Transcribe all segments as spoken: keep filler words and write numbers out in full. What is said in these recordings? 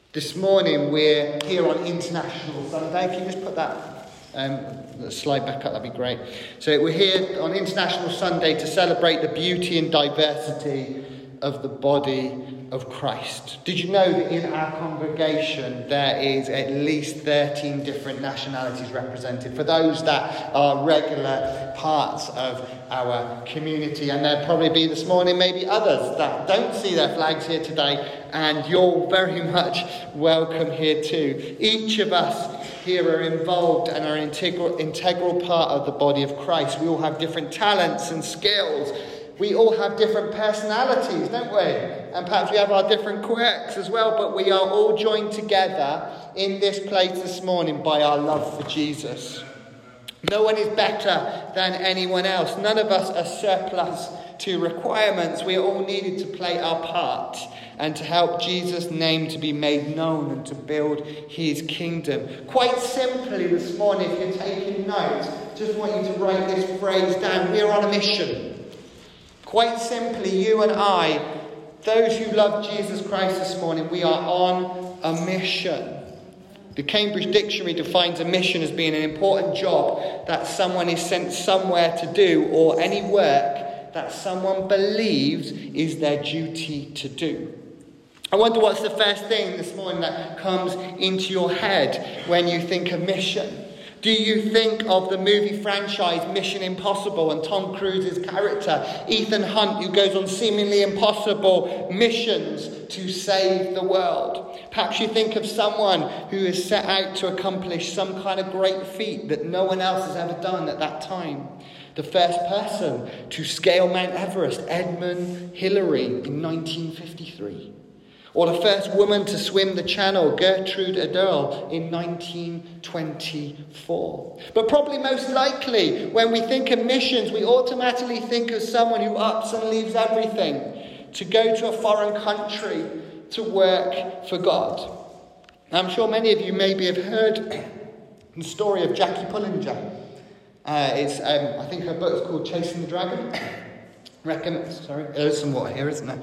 This morning we're here on International Sunday. Can you just put that um, slide back up? That'd be great. So we're here on International Sunday to celebrate the beauty and diversity of the body of Christ. Did you know that in our congregation there is at least thirteen different nationalities represented? For those that are regular parts of our community, and there'll probably be this morning maybe others that don't see their flags here today, and you're very much welcome here too. Each of us here are involved and are an integral, integral part of the body of Christ. We all have different talents and skills. We all have different personalities, don't we? And perhaps we have our different quirks as well, but we are all joined together in this place this morning by our love for Jesus. No one is better than anyone else. None of us are surplus to requirements. We are all needed to play our part and to help Jesus' name to be made known and to build his kingdom. Quite simply this morning, if you're taking notes, just want you to write this phrase down. We are on a mission. Quite simply, you and I, those who love Jesus Christ this morning, we are on a mission. The Cambridge Dictionary defines a mission as being an important job that someone is sent somewhere to do, or any work that someone believes is their duty to do. I wonder what's the first thing this morning that comes into your head when you think of mission. Do you think of the movie franchise Mission Impossible and Tom Cruise's character, Ethan Hunt, who goes on seemingly impossible missions to save the world? Perhaps you think of someone who is set out to accomplish some kind of great feat that no one else has ever done at that time. The first person to scale Mount Everest, Edmund Hillary, in nineteen fifty-three. Or the first woman to swim the Channel, Gertrude Ederle, in nineteen twenty-four. But probably most likely, when we think of missions, we automatically think of someone who ups and leaves everything to go to a foreign country to work for God. I'm sure many of you maybe have heard the story of Jackie Pullinger. Uh, it's, um, I think her book is called Chasing the Dragon. Recommend, sorry, there's some water here, isn't there?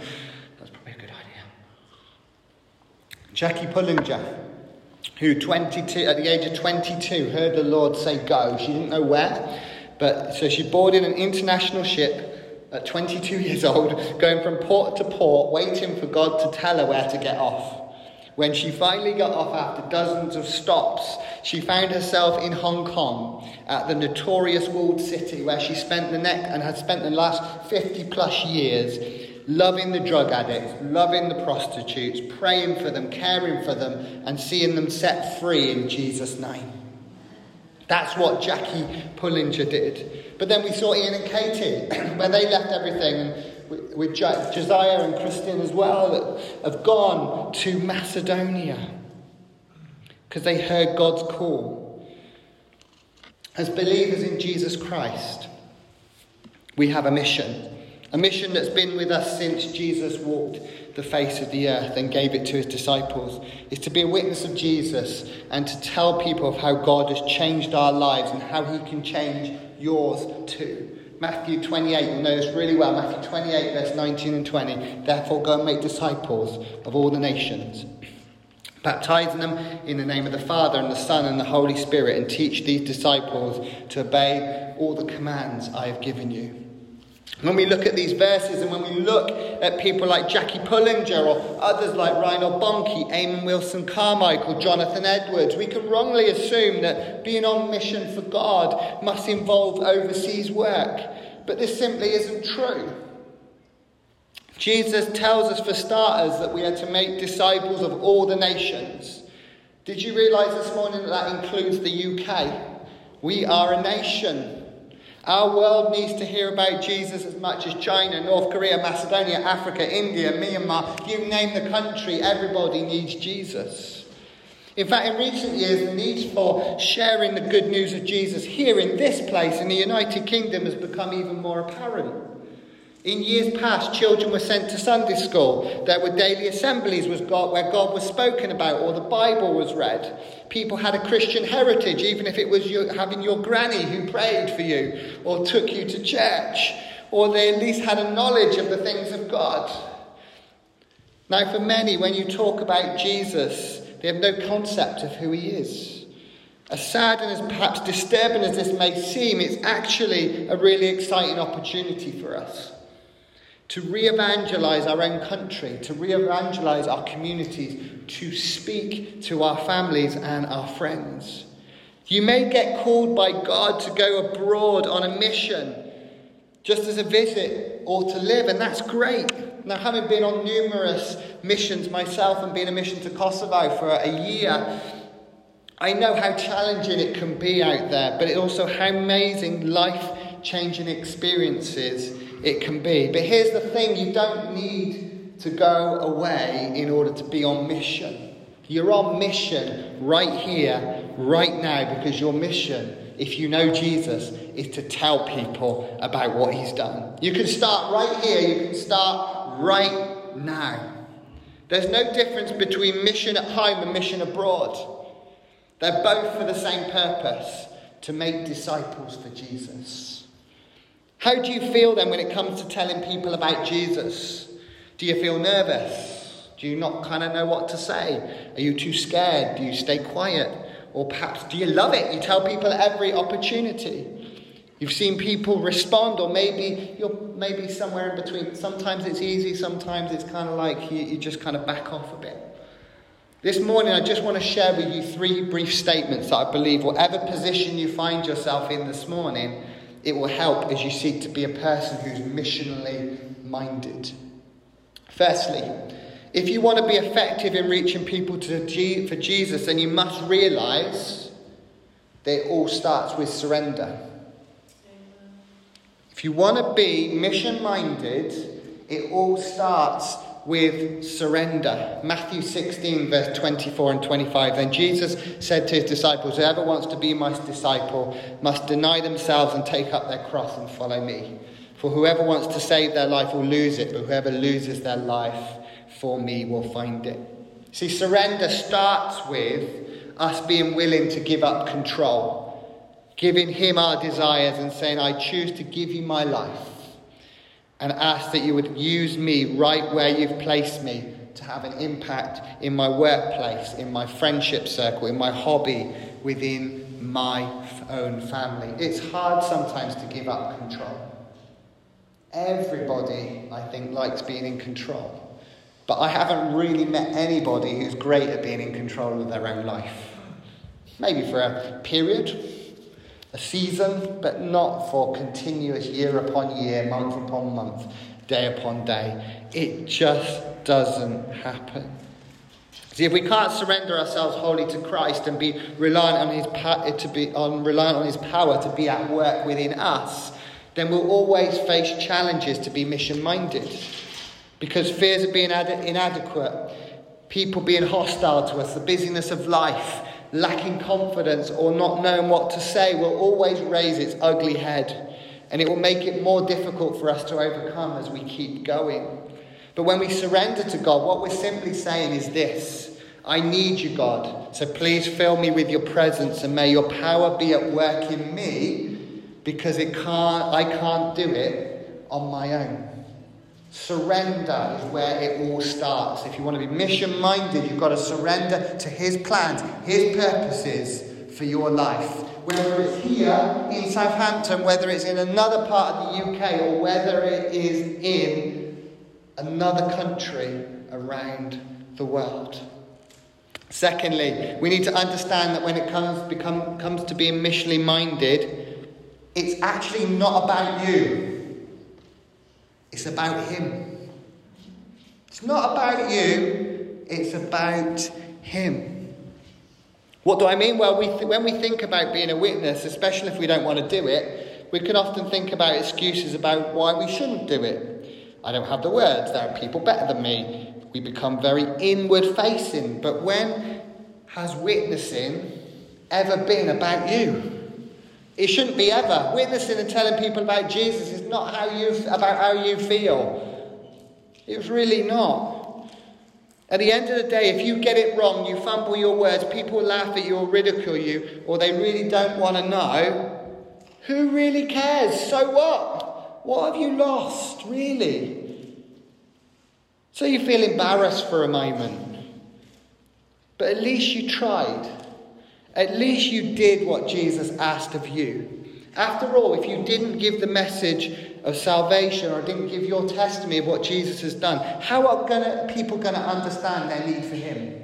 Jackie Pullinger, who twenty-two, at the age of twenty-two, heard the Lord say go. She didn't know where, but so she boarded an international ship at twenty-two years old, going from port to port, waiting for God to tell her where to get off. When she finally got off after dozens of stops, she found herself in Hong Kong at the notorious walled city where she spent the next and had spent the last fifty plus years loving the drug addicts, loving the prostitutes, praying for them, caring for them, and seeing them set free in Jesus' name. That's what Jackie Pullinger did. But then we saw Ian and Katie, where they left everything, and with Josiah and Christian as well, have gone to Macedonia because they heard God's call. As believers in Jesus Christ, we have a mission. A mission that's been with us since Jesus walked the face of the earth and gave it to his disciples, is to be a witness of Jesus and to tell people of how God has changed our lives and how he can change yours too. Matthew twenty-eight, you'll know this really well. Matthew twenty-eight, verse nineteen and twenty. Therefore go and make disciples of all the nations, baptizing them in the name of the Father and the Son and the Holy Spirit, and teach these disciples to obey all the commands I have given you. When we look at these verses and when we look at people like Jackie Pullinger or others like Reinhold Bonnke, Eamon Wilson Carmichael, Jonathan Edwards, we can wrongly assume that being on mission for God must involve overseas work. But this simply isn't true. Jesus tells us, for starters, that we are to make disciples of all the nations. Did you realise this morning that that includes the U K? We are a nation. Our world needs to hear about Jesus as much as China, North Korea, Macedonia, Africa, India, Myanmar. You name the country, everybody needs Jesus. In fact, in recent years, the need for sharing the good news of Jesus here in this place, in the United Kingdom, has become even more apparent. In years past, children were sent to Sunday school. There were daily assemblies with God, where God was spoken about or the Bible was read. People had a Christian heritage, even if it was your, having your granny who prayed for you or took you to church, or they at least had a knowledge of the things of God. Now, for many, when you talk about Jesus, they have no concept of who he is. As sad and as perhaps disturbing as this may seem, it's actually a really exciting opportunity for us to re-evangelize our own country, to re-evangelize our communities, to speak to our families and our friends. You may get called by God to go abroad on a mission, just as a visit or to live, and that's great. Now, having been on numerous missions myself and been a mission to Kosovo for a year, I know how challenging it can be out there, but it also how amazing life-changing experiences it can be. But here's the thing, you don't need to go away in order to be on mission. You're on mission right here, right now, because your mission, if you know Jesus, is to tell people about what he's done. You can start right here, you can start right now. There's no difference between mission at home and mission abroad. They're both for the same purpose, to make disciples for Jesus. How do you feel then when it comes to telling people about Jesus? Do you feel nervous? Do you not kind of know what to say? Are you too scared? Do you stay quiet? Or perhaps do you love it? You tell people every opportunity. You've seen people respond, or maybe you're maybe somewhere in between. Sometimes it's easy, sometimes it's kind of like you, you just kind of back off a bit. This morning I just want to share with you three brief statements that I believe, whatever position you find yourself in this morning, it will help as you seek to be a person who's missionally minded. Firstly, if you want to be effective in reaching people to G- for Jesus, then you must realise that it all starts with surrender. If you want to be mission-minded, it all starts with surrender. Matthew sixteen, verse twenty-four and twenty-five. Then Jesus said to his disciples, whoever wants to be my disciple must deny themselves and take up their cross and follow me. For whoever wants to save their life will lose it, but whoever loses their life for me will find it. See, surrender starts with us being willing to give up control, giving him our desires and saying, I choose to give you my life, and ask that you would use me right where you've placed me to have an impact in my workplace, in my friendship circle, in my hobby, within my own family. It's hard sometimes to give up control. Everybody, I think, likes being in control. But I haven't really met anybody who's great at being in control of their own life. Maybe for a period, a season, but not for continuous year upon year, month upon month, day upon day. It just doesn't happen. See, if we can't surrender ourselves wholly to Christ and be reliant on his pa- to be on reliant on his power to be at work within us, then we'll always face challenges to be mission-minded. Because fears of being ad- inadequate, people being hostile to us, the busyness of life, lacking confidence or not knowing what to say will always raise its ugly head, and it will make it more difficult for us to overcome as we keep going. But when we surrender to God, what we're simply saying is this: I need you, God, so please fill me with your presence, and may your power be at work in me, because it can't, I can't do it on my own. Surrender is where it all starts. If you want to be mission-minded, you've got to surrender to his plans, his purposes for your life. Whether it's here in Southampton, whether it's in another part of the U K, or whether it is in another country around the world. Secondly, we need to understand that when it comes, become, comes to being missionally minded, it's actually not about you. It's about him. It's not about you. It's about him. What do I mean? Well, we th- when we think about being a witness, especially if we don't want to do it, we can often think about excuses about why we shouldn't do it. I don't have the words. There are people better than me. We become very inward-facing. But when has witnessing ever been about you? It shouldn't be ever. Witnessing and telling people about Jesus is not how you about how you feel. It's really not. At the end of the day, if you get it wrong, you fumble your words, people laugh at you or ridicule you, or they really don't want to know, who really cares? So what? What have you lost, really? So you feel embarrassed for a moment. But at least you tried. At least you did what Jesus asked of you. After all, if you didn't give the message of salvation or didn't give your testimony of what Jesus has done, how are gonna, people going to understand their need for him?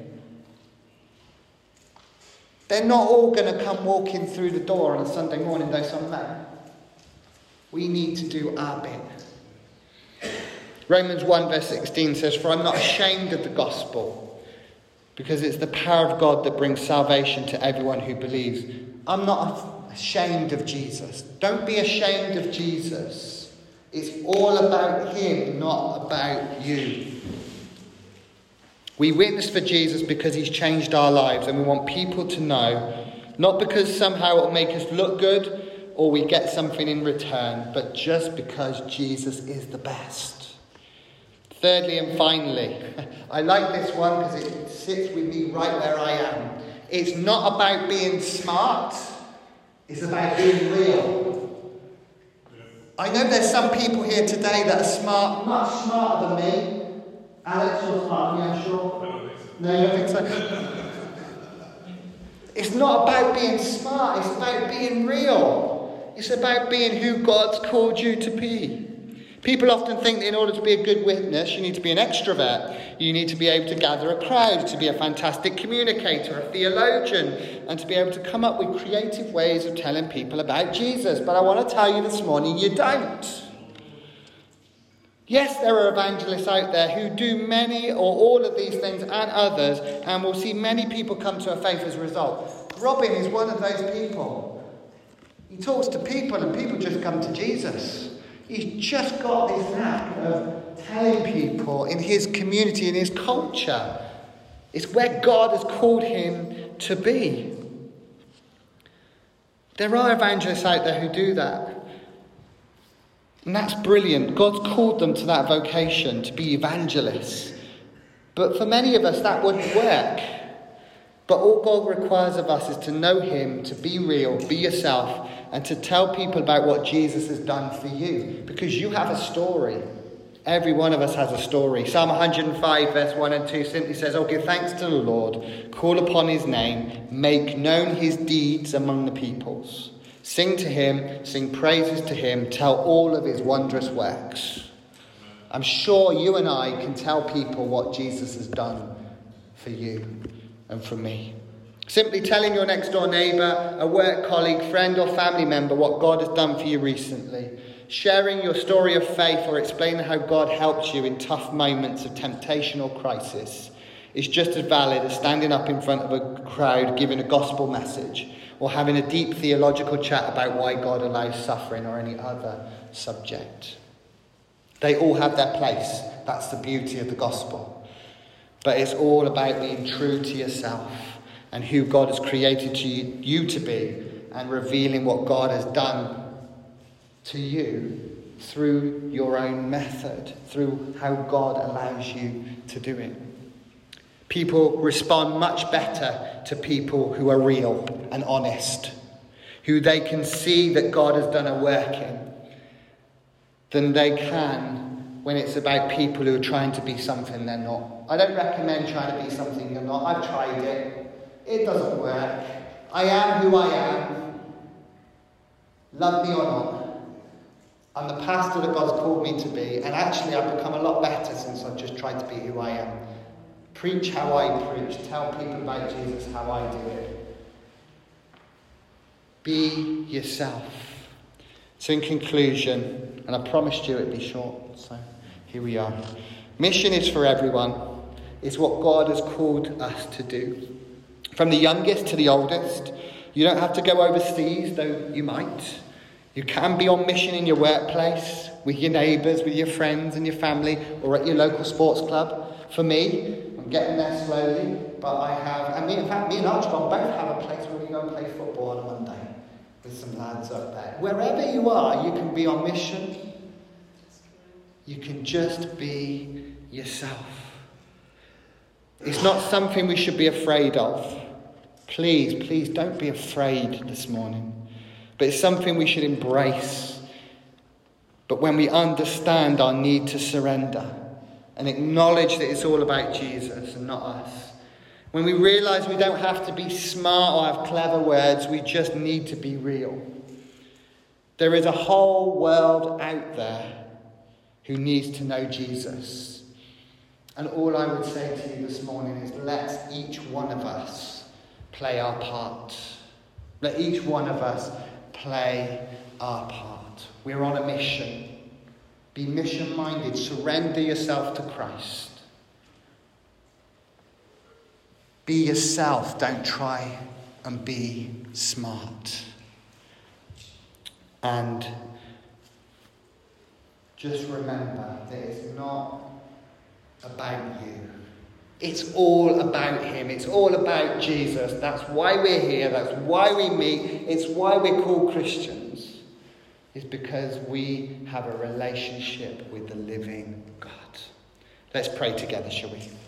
They're not all going to come walking through the door on a Sunday morning, though some may. We need to do our bit. Romans one verse sixteen says, "For I'm not ashamed of the gospel, because it's the power of God that brings salvation to everyone who believes." I'm not ashamed of Jesus. Don't be ashamed of Jesus. It's all about him, not about you. We witness for Jesus because he's changed our lives, and we want people to know, not because somehow it'll make us look good or we get something in return, but just because Jesus is the best. Thirdly and finally, I like this one because it sits with me right where I am. It's not about being smart. It's about being real. I know there's some people here today that are smart, much smarter than me. Alex, you're smarter than me, I'm sure. No, you don't think so? It's not about being smart. It's about being real. It's about being who God's called you to be. People often think that in order to be a good witness, you need to be an extrovert. You need to be able to gather a crowd, to be a fantastic communicator, a theologian, and to be able to come up with creative ways of telling people about Jesus. But I want to tell you this morning, you don't. Yes, there are evangelists out there who do many or all of these things and others, and we'll see many people come to a faith as a result. Robin is one of those people. He talks to people and people just come to Jesus. He's just got this knack of telling people in his community, in his culture. It's where God has called him to be. There are evangelists out there who do that. And that's brilliant. God's called them to that vocation, to be evangelists. But for many of us, that wouldn't work. But all God requires of us is to know him, to be real, be yourself, and to tell people about what Jesus has done for you. Because you have a story. Every one of us has a story. Psalm one hundred five verse one and two simply says, "Oh, give thanks to the Lord, call upon his name, make known his deeds among the peoples. Sing to him, sing praises to him, tell all of his wondrous works." I'm sure you and I can tell people what Jesus has done for you and for me. Simply telling your next door neighbour, a work colleague, friend or family member what God has done for you recently. Sharing your story of faith or explaining how God helped you in tough moments of temptation or crisis is just as valid as standing up in front of a crowd giving a gospel message or having a deep theological chat about why God allows suffering or any other subject. They all have their place. That's the beauty of the gospel. But it's all about being true to yourself and who God has created you to be, and revealing what God has done to you through your own method, through how God allows you to do it. People respond much better to people who are real and honest, who they can see that God has done a work in, than they can when it's about people who are trying to be something they're not. I don't recommend trying to be something you're not. I've tried it. It doesn't work. I am who I am. Love me or not. I'm the pastor that God's called me to be. And actually I've become a lot better since I've just tried to be who I am. Preach how I preach. Tell people about Jesus how I do it. Be yourself. So in conclusion, and I promised you it'd be short, so here we are. Mission is for everyone. It's what God has called us to do. From the youngest to the oldest. You don't have to go overseas, though you might. You can be on mission in your workplace, with your neighbours, with your friends and your family, or at your local sports club. For me, I'm getting there slowly, but I have, and me, in fact, me and Archibald both have a place where we go and play football on a Monday with some lads up there. Wherever you are, you can be on mission. You can just be yourself. It's not something we should be afraid of. Please, please don't be afraid this morning. But it's something we should embrace. But when we understand our need to surrender, and acknowledge that it's all about Jesus and not us. When we realise we don't have to be smart or have clever words, we just need to be real. There is a whole world out there who needs to know Jesus. And all I would say to you this morning is, let each one of us play our part. Let each one of us play our part. We're on a mission. Be mission-minded. Surrender yourself to Christ. Be yourself. Don't try and be smart. And just remember that it's not about you. It's all about him. It's all about Jesus. That's why we're here. That's why we meet. It's why we're called Christians. It's because we have a relationship with the living God. Let's pray together, shall we?